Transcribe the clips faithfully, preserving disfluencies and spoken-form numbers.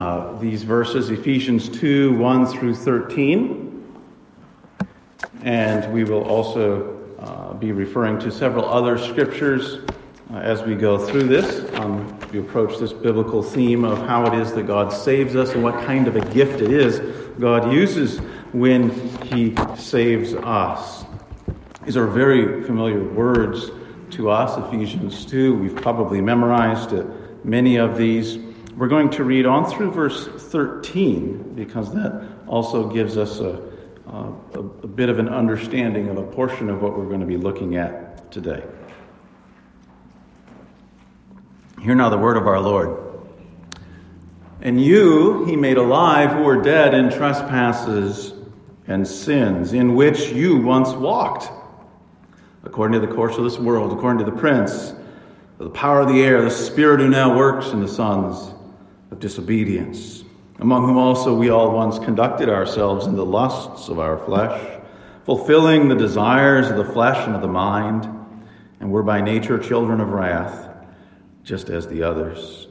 Uh, these verses, Ephesians two, one through thirteen. And we will also uh, be referring to several other scriptures uh, as we go through this. Um, we approach this biblical theme of how it is that God saves us and what kind of a gift it is God uses when He saves us. These are very familiar words to us, Ephesians two. We've probably memorized uh, many of these. We're going to read on through verse thirteen because that also gives us a, a, a bit of an understanding of a portion of what we're going to be looking at today. Hear now the word of our Lord. And you he made alive who were dead in trespasses and sins, in which you once walked, according to the course of this world, according to the prince of the power of the air, the spirit who now works in the sons of disobedience, among whom also we all once conducted ourselves in the lusts of our flesh, fulfilling the desires of the flesh and of the mind, and were by nature children of wrath, just as the others.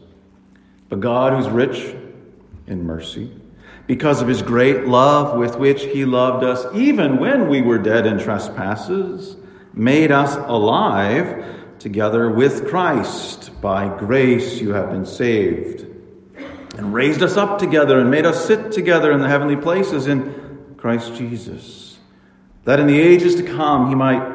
But God, who's rich in mercy, because of his great love with which he loved us, even when we were dead in trespasses, made us alive together with Christ. By grace you have been saved, and raised us up together and made us sit together in the heavenly places in Christ Jesus, that in the ages to come he might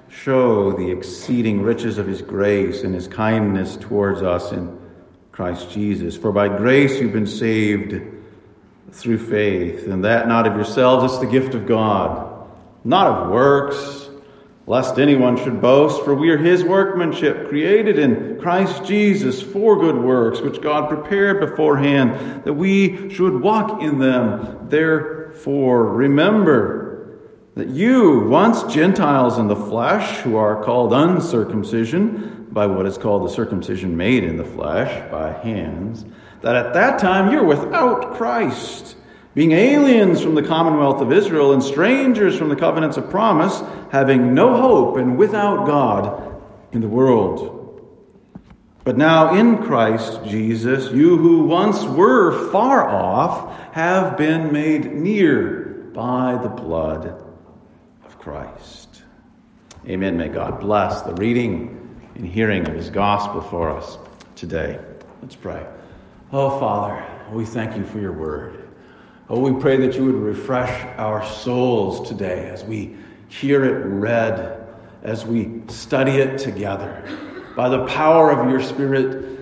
show the exceeding riches of his grace and his kindness towards us in Christ Jesus. For by grace you've been saved through faith, and that not of yourselves, it's the gift of God, not of works, lest anyone should boast, for we are his workmanship, created in Christ Jesus for good works, which God prepared beforehand, that we should walk in them. Therefore, remember that you, once Gentiles in the flesh, who are called uncircumcision, by what is called the circumcision made in the flesh, by hands, that at that time you're without Christ, being aliens from the commonwealth of Israel and strangers from the covenants of promise, having no hope and without God in the world. But now in Christ Jesus, you who once were far off have been made near by the blood of Christ. Amen. May God bless the reading and hearing of his gospel for us today. Let's pray. Oh, Father, we thank you for your word. Oh, we pray that you would refresh our souls today as we hear it read, as we study it together. By the power of your Spirit,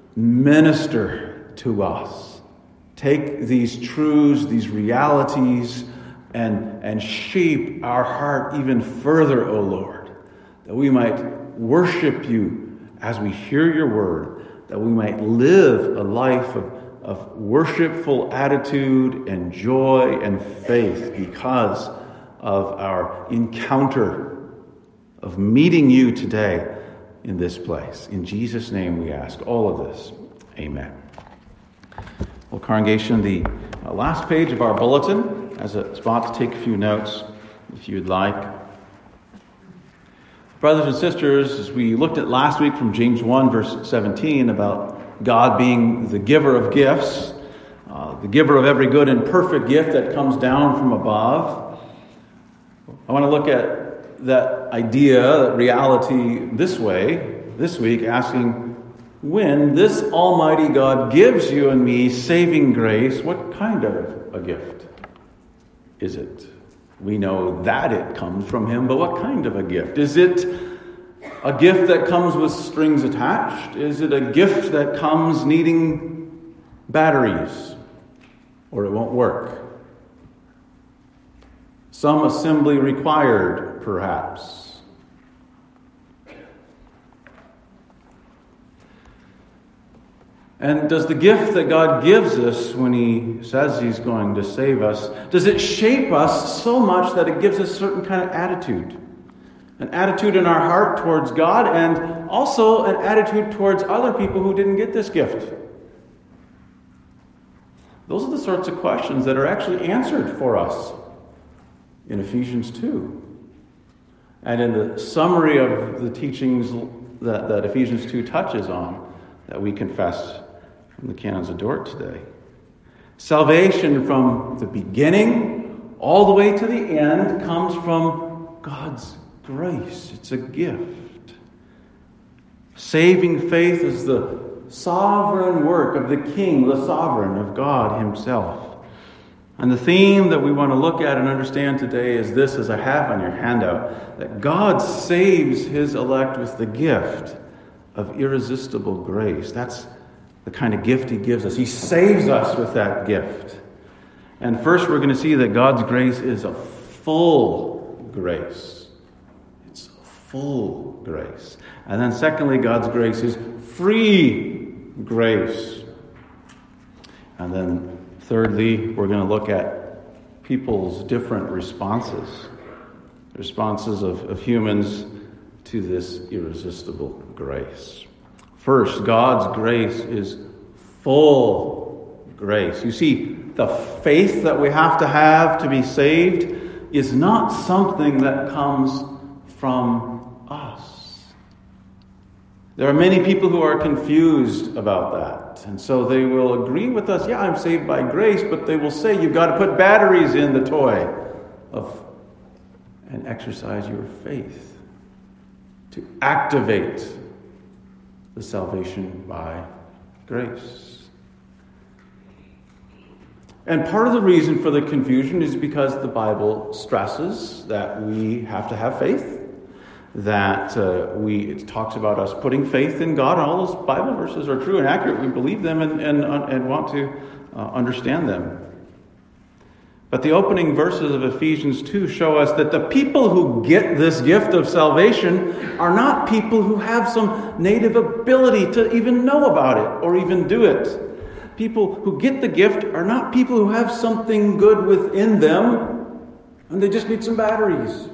minister to us. Take these truths, these realities, and, and shape our heart even further, O Lord, that we might worship you as we hear your word, that we might live a life of of worshipful attitude and joy and faith because of our encounter of meeting you today in this place. In Jesus' name we ask all of this. Amen. Well, congregation, the last page of our bulletin has a spot to take a few notes if you'd like. Brothers and sisters, as we looked at last week from James one, verse seventeen, about God being the giver of gifts, uh, the giver of every good and perfect gift that comes down from above. I want to look at that idea, that reality this way, this week, asking, when this Almighty God gives you and me saving grace, what kind of a gift is it? We know that it comes from him, but what kind of a gift? Is it a gift that comes with strings attached? Is it a gift that comes needing batteries, or it won't work? Some assembly required, perhaps. And does the gift that God gives us when he says he's going to save us, does it shape us so much that it gives us a certain kind of attitude? An attitude in our heart towards God, and also an attitude towards other people who didn't get this gift. Those are the sorts of questions that are actually answered for us in Ephesians two. And in the summary of the teachings that, that Ephesians two touches on, that we confess from the canons of Dort today. Salvation from the beginning all the way to the end comes from God's grace. It's a gift. Saving faith is the sovereign work of the King, the sovereign of God himself. And the theme that we want to look at and understand today is this, as I have on your handout, that God saves his elect with the gift of irresistible grace. That's the kind of gift he gives us. He saves us with that gift. And first we're going to see that God's grace is a full grace. It's a full grace. And then secondly, God's grace is free grace. And then thirdly, we're going to look at people's different responses. Responses of, of humans to this irresistible grace. First, God's grace is full grace. You see, the faith that we have to have to be saved is not something that comes from us. There are many people who are confused about that. And so they will agree with us, yeah, I'm saved by grace, but they will say you've got to put batteries in the toy of and exercise your faith to activate the salvation by grace. And part of the reason for the confusion is because the Bible stresses that we have to have faith, that uh, we it talks about us putting faith in God. All those Bible verses are true and accurate. We believe them and, and, and want to uh, understand them. But the opening verses of Ephesians two show us that the people who get this gift of salvation are not people who have some native ability to even know about it or even do it. People who get the gift are not people who have something good within them and they just need some batteries.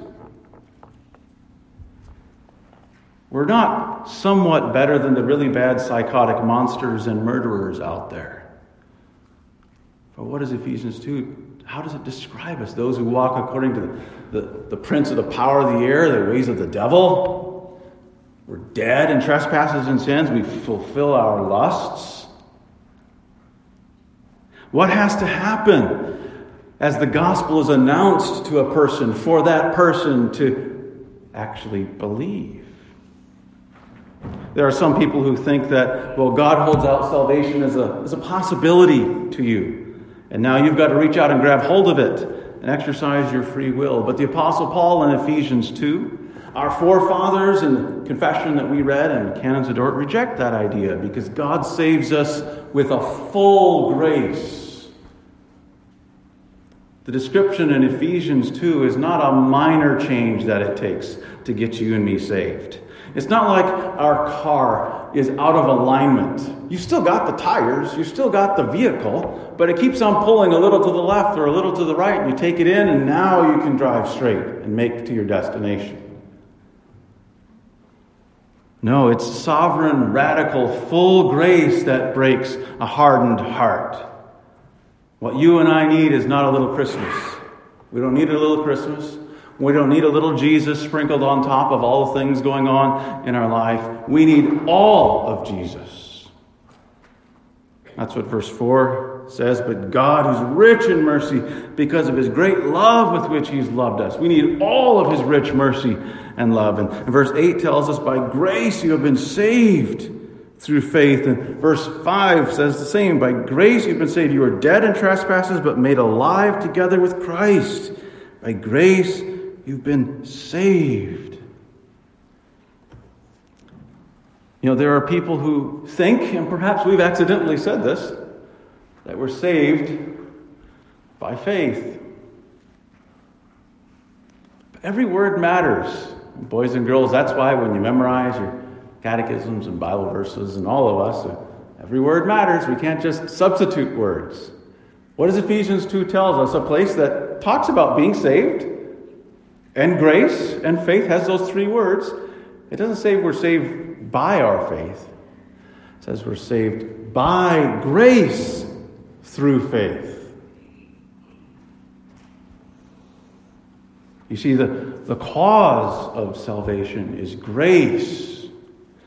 We're not somewhat better than the really bad psychotic monsters and murderers out there. But what is Ephesians two? How does it describe us? Those who walk according to the, the, the prince of the power of the air, the ways of the devil. We're dead in trespasses and sins. We fulfill our lusts. What has to happen as the gospel is announced to a person for that person to actually believe? There are some people who think that, well, God holds out salvation as a, as a possibility to you. And now you've got to reach out and grab hold of it and exercise your free will. But the Apostle Paul in Ephesians two, our forefathers in the confession that we read in Canons of Dort reject that idea because God saves us with a full grace. The description in Ephesians two is not a minor change that it takes to get you and me saved. It's not like our car is out of alignment. You've still got the tires, you've still got the vehicle, but it keeps on pulling a little to the left or a little to the right, and you take it in, and now you can drive straight and make it to your destination. No, it's sovereign, radical, full grace that breaks a hardened heart. What you and I need is not a little Christmas. We don't need a little Christmas. We don't need a little Jesus sprinkled on top of all the things going on in our life. We need all of Jesus. That's what verse four says. But God, who's rich in mercy, because of his great love with which he's loved us. We need all of his rich mercy and love. And verse eight tells us, by grace you have been saved through faith. And verse five says the same. By grace you've been saved. You were dead in trespasses, but made alive together with Christ. By grace you've been saved. You know, there are people who think, and perhaps we've accidentally said this, that we're saved by faith. But every word matters. Boys and girls, that's why when you memorize your catechisms and Bible verses, and all of us, every word matters. We can't just substitute words. What does Ephesians two tell us? A place that talks about being saved, and grace and faith has those three words. It doesn't say we're saved by our faith. It says we're saved by grace through faith. You see, the, the cause of salvation is grace.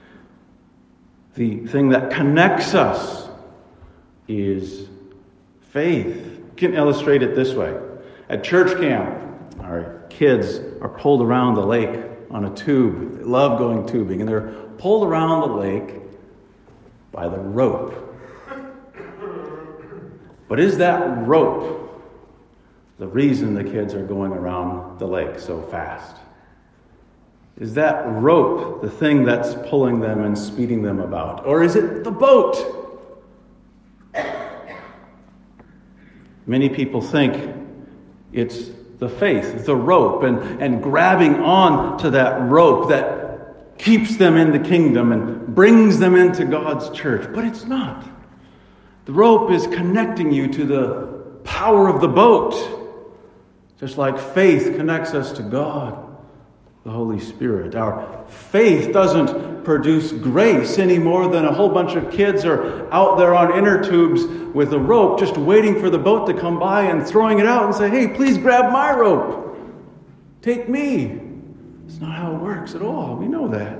The thing that connects us is Faith. You can illustrate it this way. At church camp, our kids are pulled around the lake on a tube. They love going tubing, and they're pulled around the lake by the rope. But is that rope the reason the kids are going around the lake so fast? Is that rope the thing that's pulling them and speeding them about? Or is it the boat? Many people think it's the faith, the rope, and, and grabbing on to that rope that keeps them in the kingdom and brings them into God's church. But it's not. The rope is connecting you to the power of the boat, just like faith connects us to God, the Holy Spirit. Our faith doesn't produce grace any more than a whole bunch of kids are out there on inner tubes with a rope just waiting for the boat to come by and throwing it out and say, hey, please grab my rope. Take me. It's not how it works at all. We know that.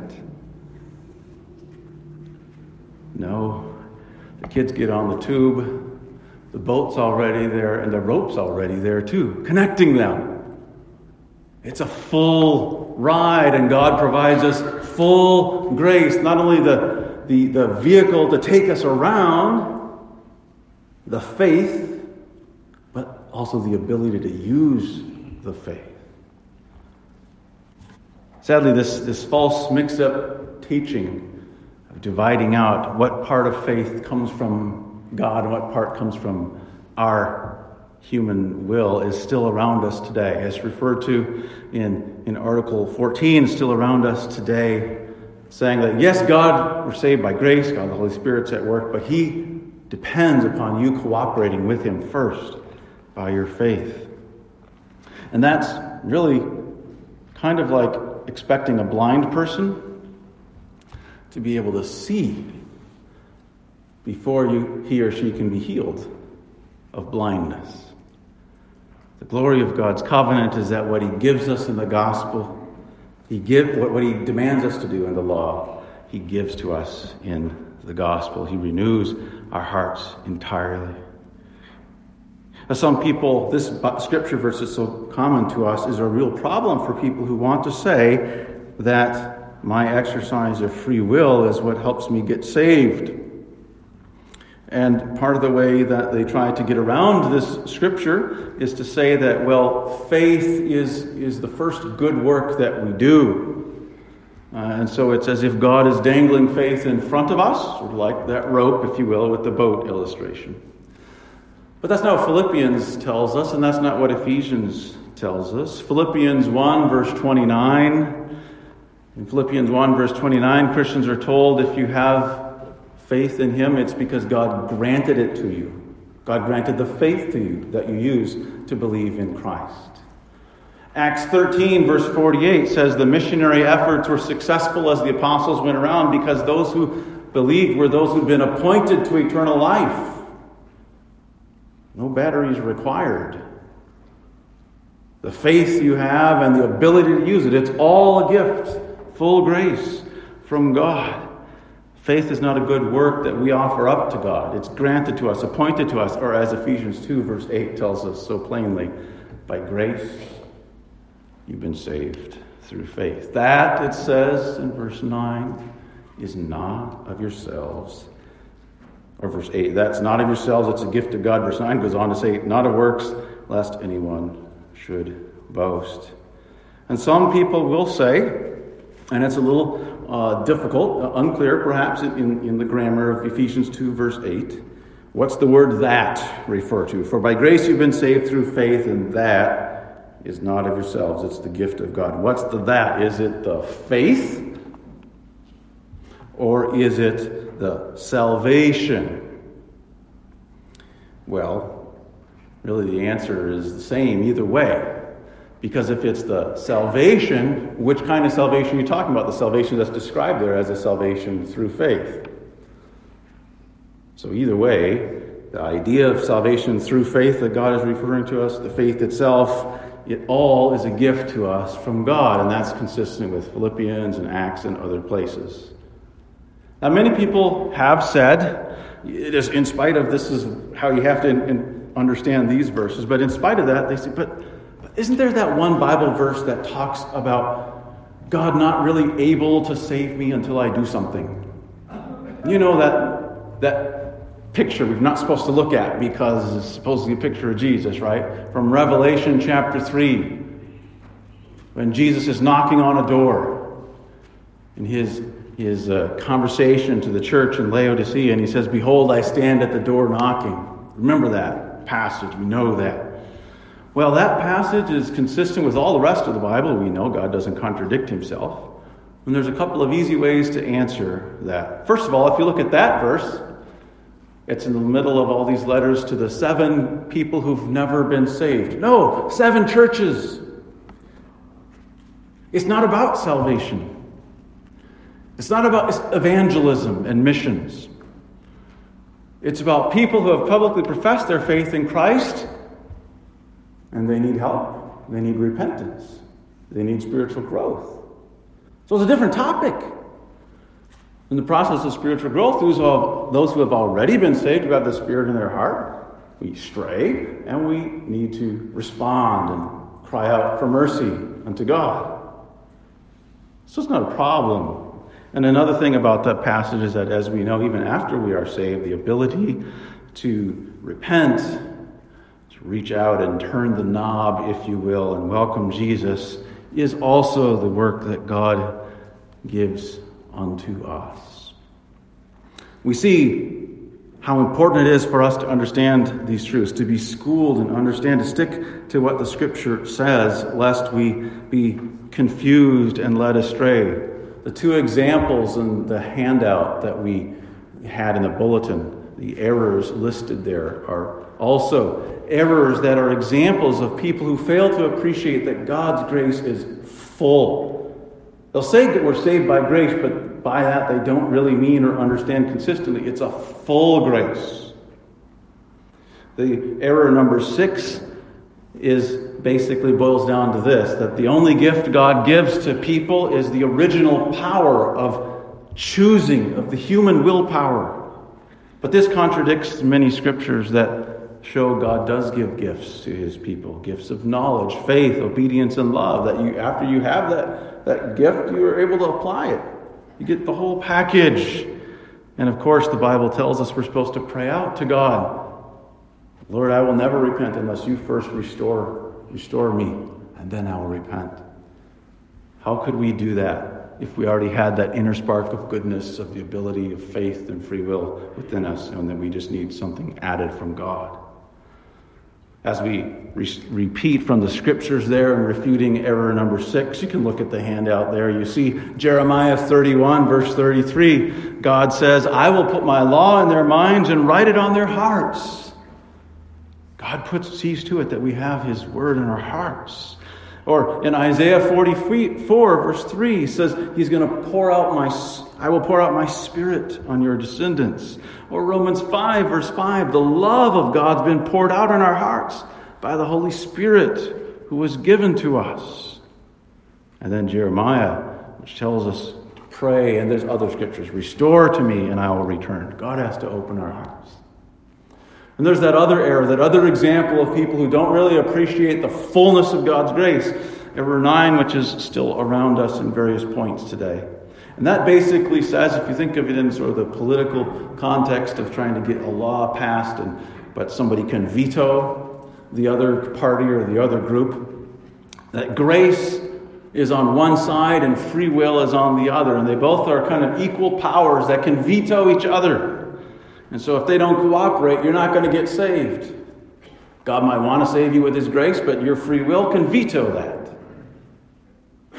No. The kids get on the tube. The boat's already there and the rope's already there too, connecting them. It's a full ride, and God provides us full grace. Not only the, the, the vehicle to take us around, the faith, but also the ability to use the faith. Sadly, this, this false mixed-up teaching of dividing out what part of faith comes from God and what part comes from our human will is still around us today. As referred to in, in Article fourteen, still around us today, saying that yes, God, we're saved by grace, God the Holy Spirit's at work, but He depends upon you cooperating with Him first by your faith. And that's really kind of like expecting a blind person to be able to see before you, he or she can be healed of blindness. The glory of God's covenant is that what He gives us in the gospel, He give what, what He demands us to do in the law, He gives to us in the gospel. He renews our hearts entirely. As some people, this scripture verse is so common to us, is a real problem for people who want to say that my exercise of free will is what helps me get saved. And part of the way that they try to get around this scripture is to say that, well, faith is, is the first good work that we do. Uh, and so it's as if God is dangling faith in front of us, sort of like that rope, if you will, with the boat illustration. But that's not what Philippians tells us, and that's not what Ephesians tells us. Philippians one, verse twenty-nine. In Philippians one, verse twenty-nine, Christians are told if you have faith in Him, it's because God granted it to you. God granted the faith to you that you use to believe in Christ. Acts thirteen, verse forty-eight says the missionary efforts were successful as the apostles went around because those who believed were those who'd been appointed to eternal life. No batteries required. The faith you have and the ability to use it, it's all a gift, full grace from God. Faith is not a good work that we offer up to God. It's granted to us, appointed to us, or as Ephesians two, verse eight tells us so plainly, by grace you've been saved through faith. That, it says in verse nine, is not of yourselves. Or verse eight, that's not of yourselves, it's a gift of God. Verse nine goes on to say, not of works, lest anyone should boast. And some people will say, and it's a little uh, difficult, uh, unclear perhaps in, in the grammar of Ephesians two, verse eight. What's the word that refer to? For by grace you've been saved through faith, and that is not of yourselves. It's the gift of God. What's the that? Is it the faith? Or is it the salvation? Well, really the answer is the same either way. Because if it's the salvation, which kind of salvation are you talking about? The salvation that's described there as a salvation through faith. So either way, the idea of salvation through faith that God is referring to us, the faith itself, it all is a gift to us from God. And that's consistent with Philippians and Acts and other places. Now, many people have said, it is in spite of this is how you have to in, in, understand these verses. But in spite of that, they say, but, but isn't there that one Bible verse that talks about God not really able to save me until I do something? You know, that that picture we're not supposed to look at because it's supposedly a picture of Jesus, right? From Revelation chapter three, when Jesus is knocking on a door in his, his uh, conversation to the church in Laodicea, and he says, "Behold, I stand at the door knocking." Remember that passage. We know that. Well, that passage is consistent with all the rest of the Bible. We know God doesn't contradict himself. And there's a couple of easy ways to answer that. First of all, if you look at that verse, it's in the middle of all these letters to the seven people who've never been saved. No, seven churches. It's not about salvation. It's not about evangelism and missions. It's about people who have publicly professed their faith in Christ, and they need help. They need repentance. They need spiritual growth. So it's a different topic. In the process of spiritual growth, those who have, those who have already been saved, who have the Spirit in their heart, we stray, and we need to respond and cry out for mercy unto God. So it's not a problem. And another thing about that passage is that, as we know, even after we are saved, the ability to repent, to reach out and turn the knob, if you will, and welcome Jesus, is also the work that God gives unto us. We see how important it is for us to understand these truths, to be schooled and understand, to stick to what the Scripture says, lest we be confused and led astray. The two examples in the handout that we had in the bulletin, the errors listed there, are also errors that are examples of people who fail to appreciate that God's grace is full. They'll say that we're saved by grace, but by that they don't really mean or understand consistently. It's a full grace. The error number six is basically boils down to this, that the only gift God gives to people is the original power of choosing, of the human willpower. But this contradicts many scriptures that show God does give gifts to his people, gifts of knowledge, faith, obedience, and love, that you, after you have that, that gift, you are able to apply it. You get the whole package. And of course, the Bible tells us we're supposed to pray out to God. Lord, I will never repent unless you first restore Restore me, and then I will repent. How could we do that if we already had that inner spark of goodness, of the ability of faith and free will within us, and then we just need something added from God? As we re- repeat from the scriptures there and refuting error number six, you can look at the handout there. You see Jeremiah thirty-one, verse thirty-three. God says, "I will put my law in their minds and write it on their hearts." God puts, sees to it that we have his word in our hearts. Or in Isaiah forty-four, verse three, he says, he's going to pour out my, I will pour out my spirit on your descendants. Or Romans five, verse five, the love of God's been poured out in our hearts by the Holy Spirit who was given to us. And then Jeremiah, which tells us to pray, and there's other scriptures, restore to me and I will return. God has to open our hearts. And there's that other error, that other example of people who don't really appreciate the fullness of God's grace. Error nine, which is still around us in various points today. And that basically says, if you think of it in sort of the political context of trying to get a law passed, and but somebody can veto the other party or the other group, that grace is on one side and free will is on the other. And they both are kind of equal powers that can veto each other. And so if they don't cooperate, you're not going to get saved. God might want to save you with his grace, but your free will can veto that.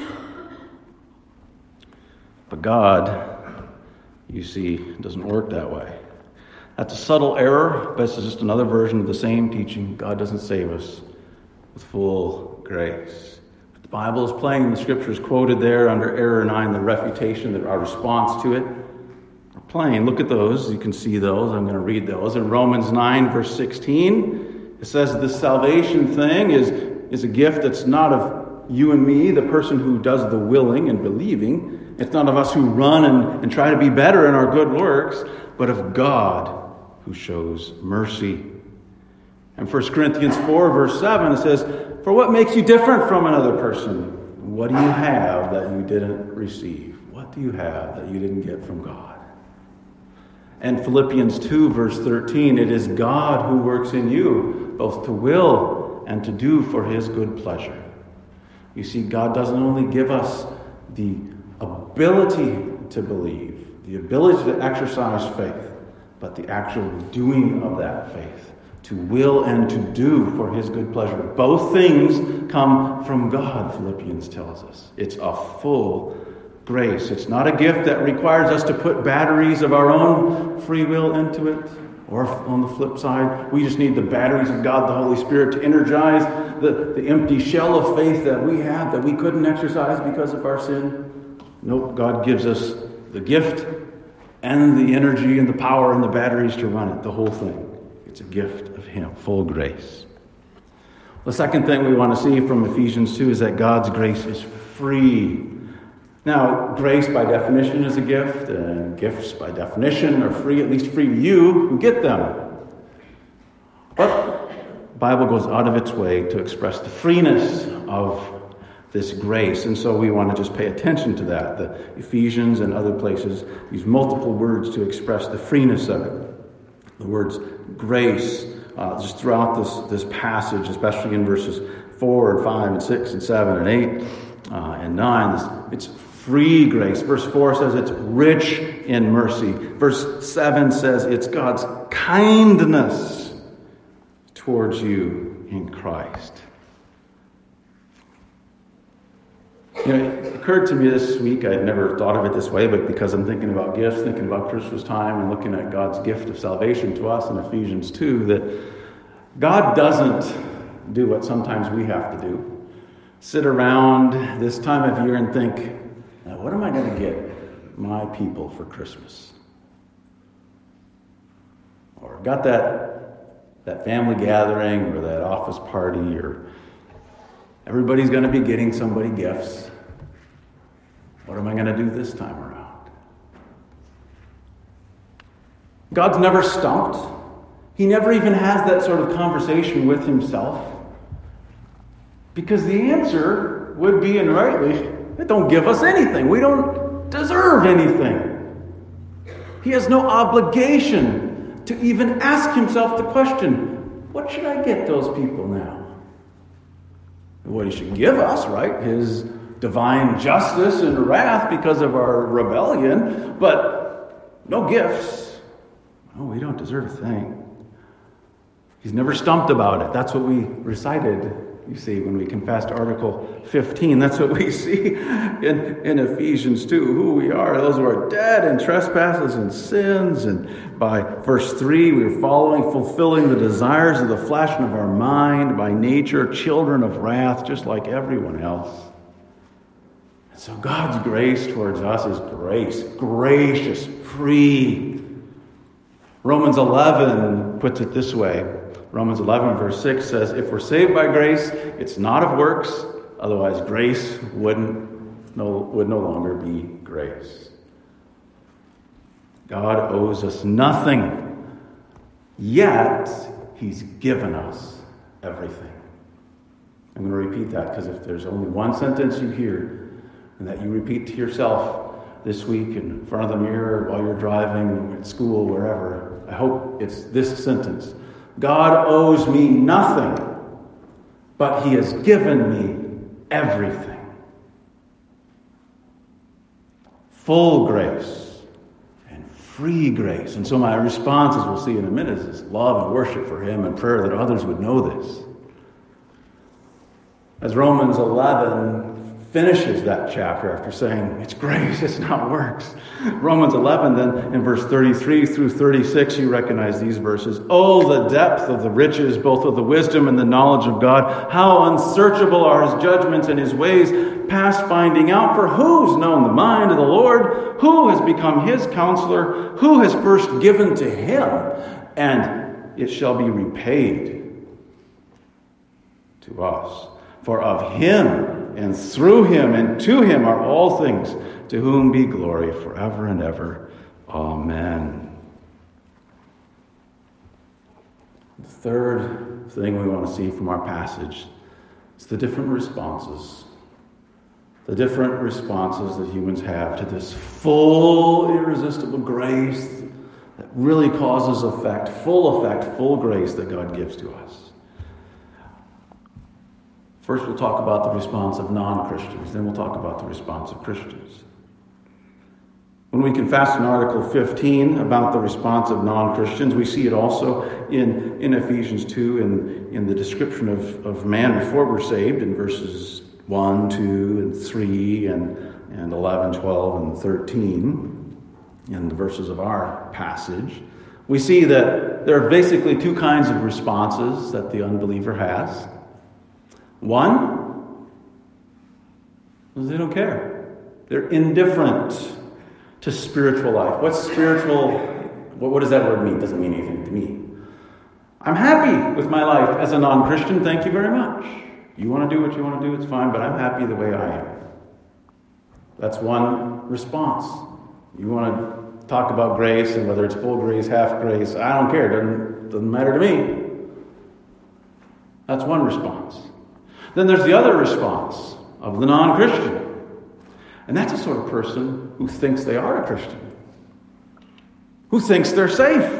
But God, you see, doesn't work that way. That's a subtle error, but it's just another version of the same teaching. God doesn't save us with full grace. But the Bible is plain. The scriptures quoted there under error nine, the refutation, that our response to it. Plain. Look at those. You can see those. I'm going to read those. In Romans nine, verse sixteen, it says this salvation thing is, is a gift that's not of you and me, the person who does the willing and believing. It's not of us who run and, and try to be better in our good works, but of God who shows mercy. And In First Corinthians four, verse seven, it says, "For what makes you different from another person? What do you have that you didn't receive? What do you have that you didn't get from God?" And Philippians two, verse thirteen, "It is God who works in you, both to will and to do for his good pleasure." You see, God doesn't only give us the ability to believe, the ability to exercise faith, but the actual doing of that faith, to will and to do for his good pleasure. Both things come from God, Philippians tells us. It's a full grace. It's not a gift that requires us to put batteries of our own free will into it. Or on the flip side, we just need the batteries of God, the Holy Spirit, to energize the, the empty shell of faith that we had, that we couldn't exercise because of our sin. Nope, God gives us the gift and the energy and the power and the batteries to run it, the whole thing. It's a gift of him, full grace. The second thing we want to see from Ephesians two is that God's grace is free. Now, grace by definition is a gift, and gifts by definition are free, at least free to you who get them. But the Bible goes out of its way to express the freeness of this grace, and so we want to just pay attention to that. The Ephesians and other places use multiple words to express the freeness of it. The words grace, uh, just throughout this, this passage, especially in verses four and five and six and seven and eight uh, and nine, it's free grace. Verse four says it's rich in mercy. Verse seven says it's God's kindness towards you in Christ. You know, it occurred to me this week, I'd never thought of it this way, but because I'm thinking about gifts, thinking about Christmas time, and looking at God's gift of salvation to us in Ephesians two, that God doesn't do what sometimes we have to do. Sit around this time of year and think, now, what am I going to get my people for Christmas? Or I've got that, that family gathering or that office party, or everybody's going to be getting somebody gifts. What am I going to do this time around? God's never stumped. He never even has that sort of conversation with himself. Because the answer would be, and rightly, they don't give us anything. We don't deserve anything. He has no obligation to even ask himself the question, what should I get those people now? What he should give us, right? His divine justice and wrath because of our rebellion, but no gifts. Oh, we don't deserve a thing. He's never stumped about it. That's what we recited, you see, when we confessed Article fifteen. That's what we see in, in Ephesians two, who we are, those who are dead in trespasses and sins. And by verse three, we're following, fulfilling the desires of the flesh and of our mind, by nature, children of wrath, just like everyone else. And so God's grace towards us is grace, gracious, free. Romans eleven puts it this way. Romans eleven, verse six says, if we're saved by grace, it's not of works, otherwise grace wouldn't no, would no longer be grace. God owes us nothing, yet he's given us everything. I'm going to repeat that, because if there's only one sentence you hear and that you repeat to yourself this week in front of the mirror while you're driving, at school, wherever, I hope it's this sentence. God owes me nothing, but he has given me everything. Full grace and free grace. And so my response, as we'll see in a minute, is love and worship for him and prayer that others would know this. As Romans eleven finishes that chapter after saying, it's grace, it's not works. Romans eleven, then in verse thirty-three through thirty-six, you recognize these verses. Oh, the depth of the riches, both of the wisdom and the knowledge of God. How unsearchable are his judgments and his ways, past finding out. For who's known the mind of the Lord? Who has become his counselor? Who has first given to him? And it shall be repaid to us. For of him and through him and to him are all things, to whom be glory forever and ever. Amen. The third thing we want to see from our passage is the different responses. The different responses that humans have to this full, irresistible grace that really causes effect, full effect, full grace that God gives to us. First, we'll talk about the response of non-Christians. Then we'll talk about the response of Christians. When we confess in Article fifteen about the response of non-Christians, we see it also in, in Ephesians two in, in the description of, of man before we're saved in verses one, two, and three, and, and eleven, twelve, and thirteen, in the verses of our passage. We see that there are basically two kinds of responses that the unbeliever has. One is they don't care. They're indifferent to spiritual life. What's spiritual? What, what does that word mean? It doesn't mean anything to me. I'm happy with my life as a non-Christian. Thank you very much. You want to do what you want to do, it's fine, but I'm happy the way I am. That's one response. You want to talk about grace and whether it's full grace, half grace, I don't care. It doesn't, doesn't matter to me. That's one response. Then there's the other response of the non-Christian. And that's a sort of person who thinks they are a Christian, who thinks they're safe,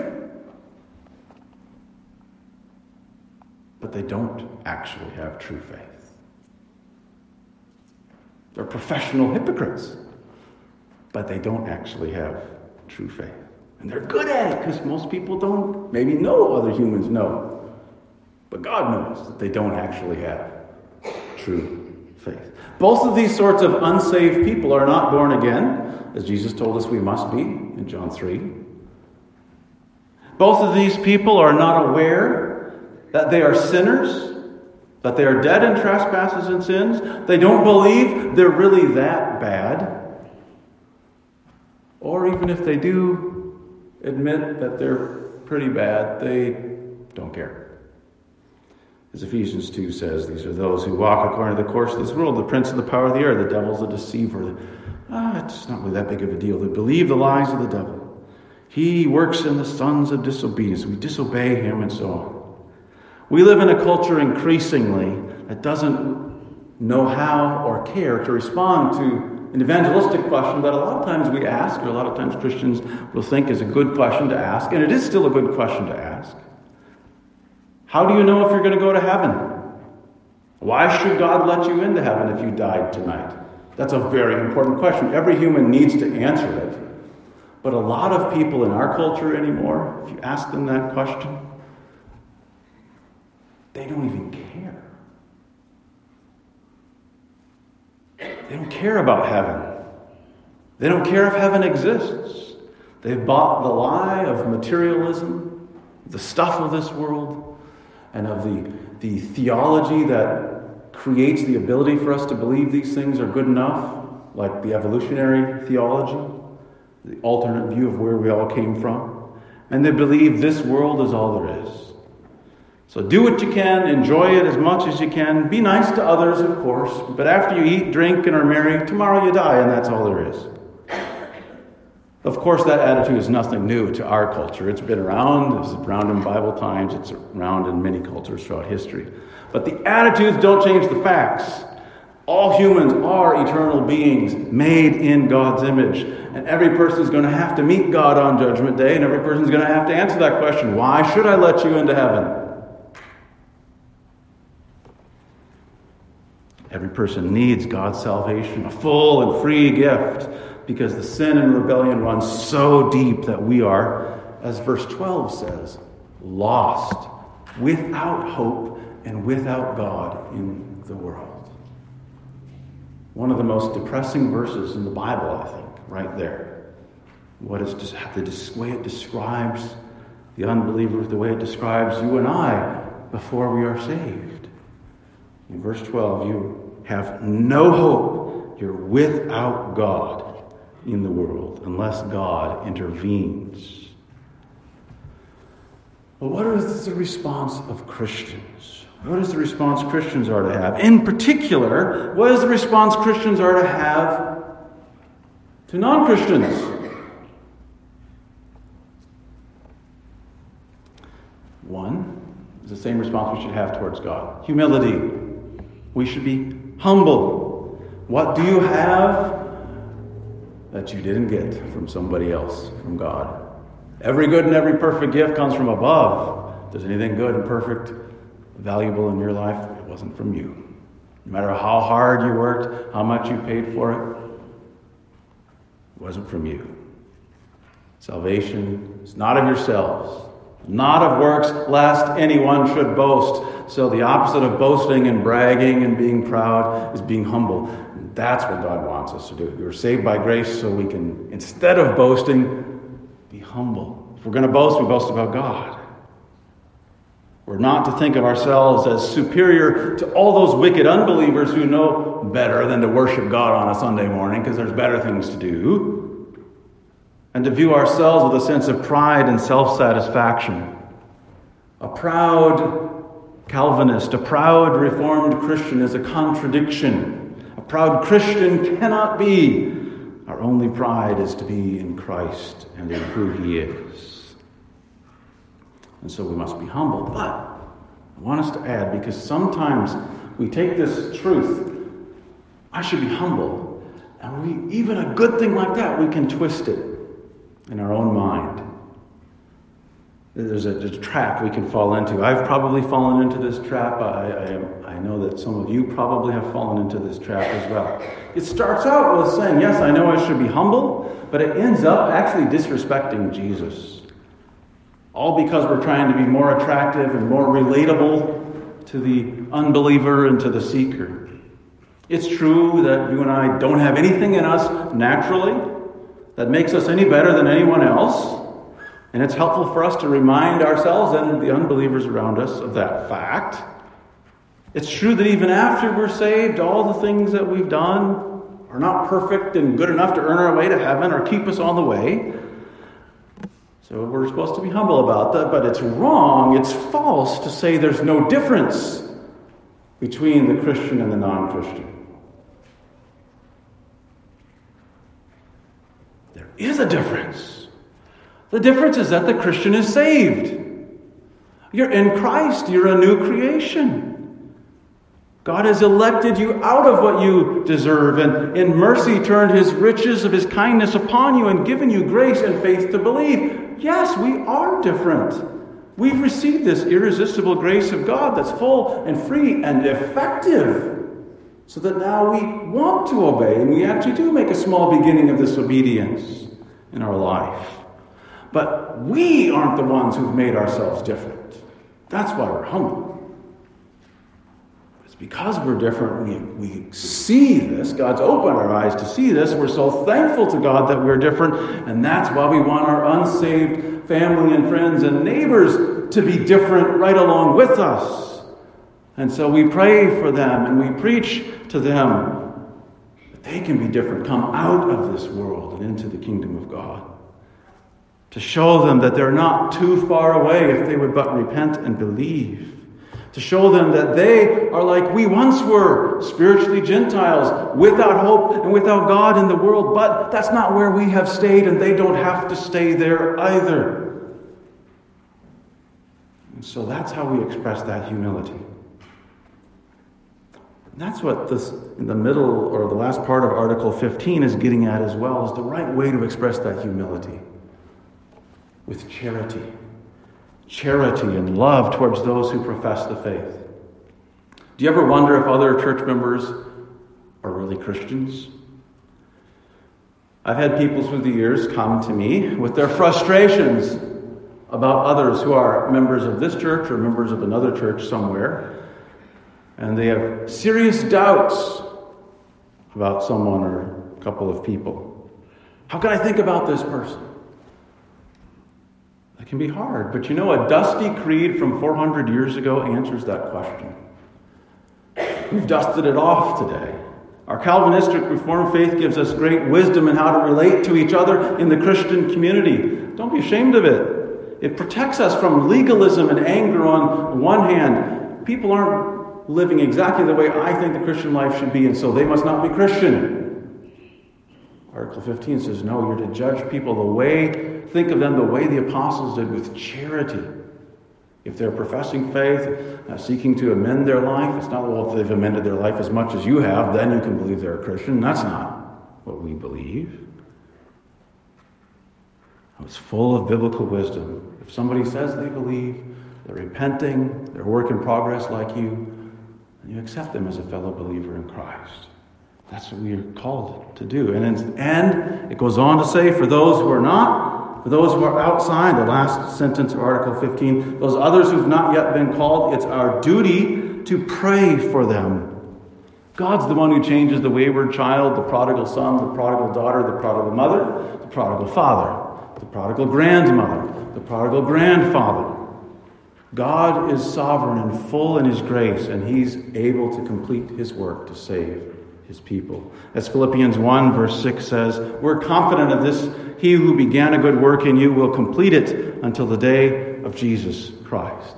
but they don't actually have true faith. They're professional hypocrites, but they don't actually have true faith. And they're good at it because most people don't maybe know what other humans know. But God knows that they don't actually have true faith. Both of these sorts of unsaved people are not born again, as Jesus told us we must be in John three. Both of these people are not aware that they are sinners, that they are dead in trespasses and sins. They don't believe they're really that bad. Or even if they do admit that they're pretty bad, they don't care. As Ephesians two says, these are those who walk according to the course of this world, the prince of the power of the air, the devil's a deceiver. Ah, it's not really that big of a deal. They believe the lies of the devil. He works in the sons of disobedience. We disobey him and so on. We live in a culture increasingly that doesn't know how or care to respond to an evangelistic question that a lot of times we ask, or a lot of times Christians will think is a good question to ask, and it is still a good question to ask. How do you know if you're going to go to heaven? Why should God let you into heaven if you died tonight? That's a very important question. Every human needs to answer it. But a lot of people in our culture anymore, if you ask them that question, they don't even care. They don't care about heaven. They don't care if heaven exists. They've bought the lie of materialism, the stuff of this world, and of the, the theology that creates the ability for us to believe these things are good enough, like the evolutionary theology, the alternate view of where we all came from. And they believe this world is all there is. So do what you can, enjoy it as much as you can, be nice to others, of course, but after you eat, drink, and are merry, tomorrow you die, and that's all there is. Of course, that attitude is nothing new to our culture. It's been around. It's around in Bible times. It's around in many cultures throughout history. But the attitudes don't change the facts. All humans are eternal beings made in God's image. And every person is going to have to meet God on Judgment Day, and every person is going to have to answer that question. Why should I let you into heaven? Every person needs God's salvation, a full and free gift, because the sin and rebellion runs so deep that we are, as verse twelve says, lost, without hope and without God in the world. One of the most depressing verses in the Bible, I think, right there. What is just the way it describes the unbeliever, the way it describes you and I before we are saved. In verse twelve, you have no hope. You're without God in the world unless God intervenes. Well, what is the response of Christians? What is the response Christians are to have? In particular, what is the response Christians are to have to non-Christians? One is the same response we should have towards God. Humility. We should be humble. What do you have that you didn't get from somebody else, from God? Every good and every perfect gift comes from above. If there's anything good and perfect, valuable in your life, it wasn't from you. No matter how hard you worked, how much you paid for it, it wasn't from you. Salvation is not of yourselves, not of works, lest anyone should boast. So the opposite of boasting and bragging and being proud is being humble. And that's what God wants us to do. We were saved by grace so we can, instead of boasting, be humble. If we're going to boast, we boast about God. We're not to think of ourselves as superior to all those wicked unbelievers who know better than to worship God on a Sunday morning because there's better things to do. And to view ourselves with a sense of pride and self-satisfaction. A proud Calvinist, a proud Reformed Christian is a contradiction. A proud Christian cannot be. Our only pride is to be in Christ and in who He is. And so we must be humble. But I want us to add, because sometimes we take this truth, I should be humble, and we, even a good thing like that, we can twist it in our own mind. There's a, a trap we can fall into. I've probably fallen into this trap. I, I, I know that some of you probably have fallen into this trap as well. It starts out with saying, yes, I know I should be humble, but it ends up actually disrespecting Jesus. All because we're trying to be more attractive and more relatable to the unbeliever and to the seeker. It's true that you and I don't have anything in us naturally that makes us any better than anyone else. And it's helpful for us to remind ourselves and the unbelievers around us of that fact. It's true that even after we're saved, all the things that we've done are not perfect and good enough to earn our way to heaven or keep us on the way. So we're supposed to be humble about that, but it's wrong, it's false to say there's no difference between the Christian and the non-Christian. There is a difference. The difference is that the Christian is saved. You're in Christ. You're a new creation. God has elected you out of what you deserve and in mercy turned His riches of His kindness upon you and given you grace and faith to believe. Yes, we are different. We've received this irresistible grace of God that's full and free and effective. So that now we want to obey, and we actually do make a small beginning of this obedience in our life. But we aren't the ones who've made ourselves different. That's why we're humble. It's because we're different, we, we see this. God's opened our eyes to see this. We're so thankful to God that we're different, and that's why we want our unsaved family and friends and neighbors to be different right along with us. And so we pray for them and we preach to them that they can be different, come out of this world and into the kingdom of God. To show them that they're not too far away if they would but repent and believe. To show them that they are like we once were, spiritually Gentiles, without hope and without God in the world. But that's not where we have stayed, and they don't have to stay there either. And so that's how we express that humility. And that's what this, in the middle or the last part of Article fifteen is getting at as well, is the right way to express that humility. With charity. Charity and love towards those who profess the faith. Do you ever wonder if other church members are really Christians? I've had people through the years come to me with their frustrations about others who are members of this church or members of another church somewhere. And they have serious doubts about someone or a couple of people. How can I think about this person? It can be hard, but you know, a dusty creed from four hundred years ago answers that question. We've dusted it off today. Our Calvinistic Reformed faith gives us great wisdom in how to relate to each other in the Christian community. Don't be ashamed of it. It protects us from legalism and anger on one hand. People aren't living exactly the way I think the Christian life should be, and so they must not be Christian. Article fifteen says, no, you're to judge people the way, think of them the way the apostles did, with charity. If they're professing faith, uh, seeking to amend their life, it's not, well, if they've amended their life as much as you have, then you can believe they're a Christian. That's not what we believe. It's full of biblical wisdom. If somebody says they believe, they're repenting, they're a work in progress like you, and you accept them as a fellow believer in Christ. That's what we are called to do. And, in, and it goes on to say, for those who are not, for those who are outside, the last sentence of Article fifteen, those others who've not yet been called, it's our duty to pray for them. God's the one who changes the wayward child, the prodigal son, the prodigal daughter, the prodigal mother, the prodigal father, the prodigal grandmother, the prodigal grandfather. God is sovereign and full in his grace, and he's able to complete his work to save his people. As Philippians one verse six says, we're confident of this, he who began a good work in you will complete it until the day of Jesus Christ.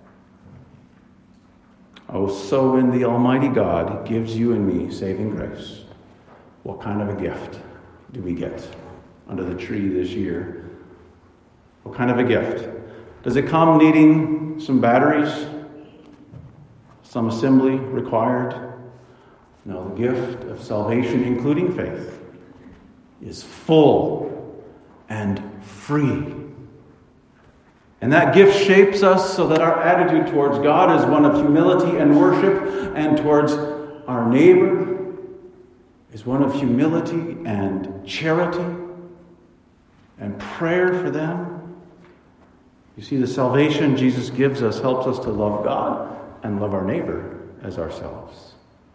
Oh, so when the Almighty God gives you and me saving grace, what kind of a gift do we get under the tree this year? What kind of a gift? Does it come needing some batteries? Some assembly required? No, the gift of salvation, including faith, is full and free. And that gift shapes us so that our attitude towards God is one of humility and worship, and towards our neighbor is one of humility and charity and prayer for them. You see, the salvation Jesus gives us helps us to love God and love our neighbor as ourselves.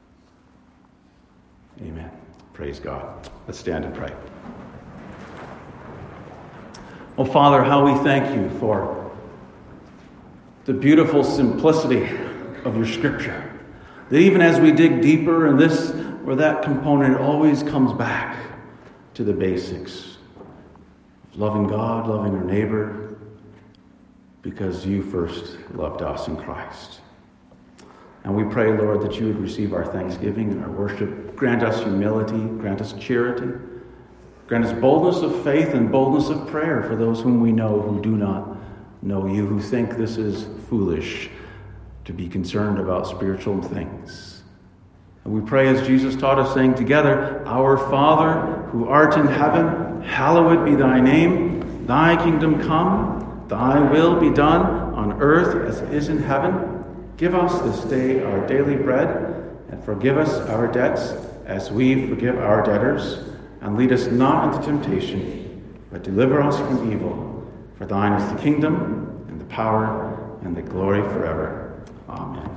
Amen. Praise God. Let's stand and pray. Oh, Father, how we thank you for the beautiful simplicity of your Scripture. That even as we dig deeper in this or that component, it always comes back to the basics of loving God, loving our neighbor, because you first loved us in Christ. And we pray, Lord, that you would receive our thanksgiving and our worship. Grant us humility, grant us charity, grant us boldness of faith and boldness of prayer for those whom we know who do not know you, who think this is foolish to be concerned about spiritual things. And we pray as Jesus taught us, saying together, Our Father, who art in heaven, hallowed be thy name. Thy kingdom come, thy will be done on earth as it is in heaven. Give us this day our daily bread, and forgive us our debts as we forgive our debtors. And lead us not into temptation, but deliver us from evil. For thine is the kingdom, and the power, and the glory forever. Amen.